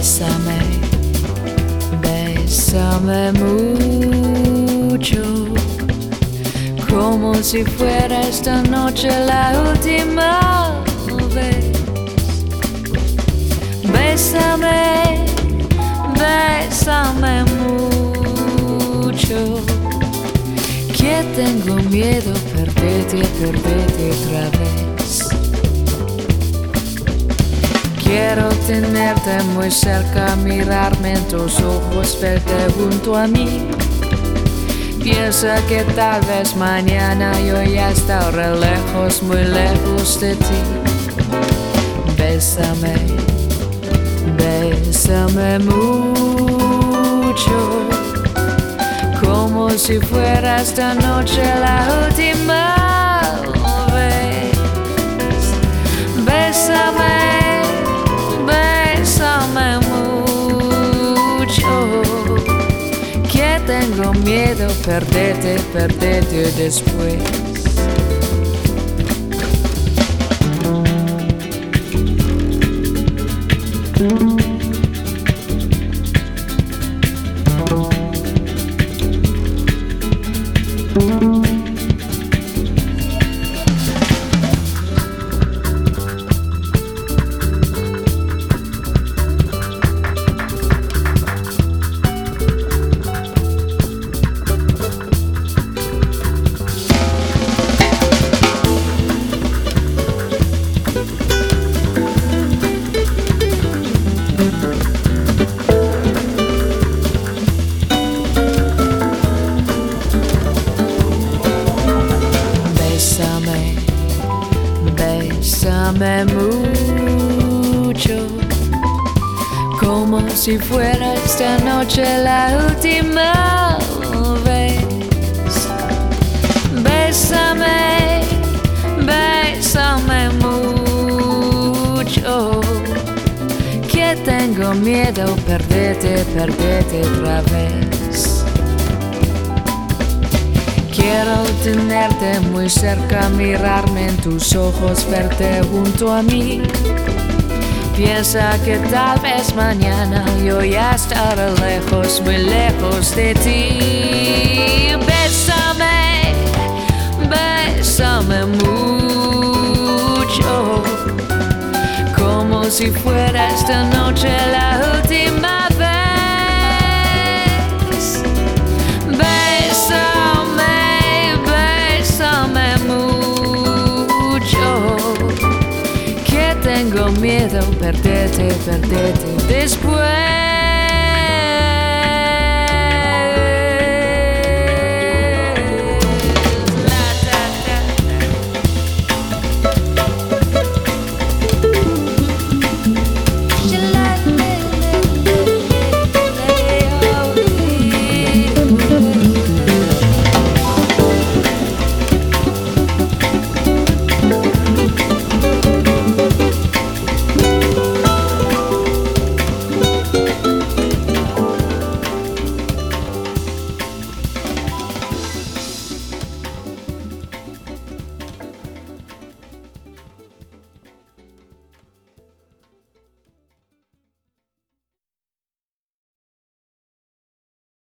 Bésame, bésame mucho, como si fuera esta noche la última vez. Bésame, bésame mucho, que tengo miedo perderte otra vez. Quiero tenerte muy cerca, mirarme en tus ojos, verte junto a mí. Piensa que tal vez mañana yo ya estaré lejos, muy lejos de ti. Bésame, bésame mucho, como si fuera esta noche la última vez. Bésame, bésame mucho, que tengo miedo perderte después. Bésame mucho, como si fuera esta noche la última vez. Bésame, bésame mucho, que tengo miedo perderte otra vez. Quiero tenerte muy cerca, mirarme en tus ojos, verte junto a mí. Piensa que tal vez mañana yo ya estaré lejos, muy lejos de ti. Bésame, bésame mucho, como si fuera esta noche la última vez. Tengo miedo perderte después.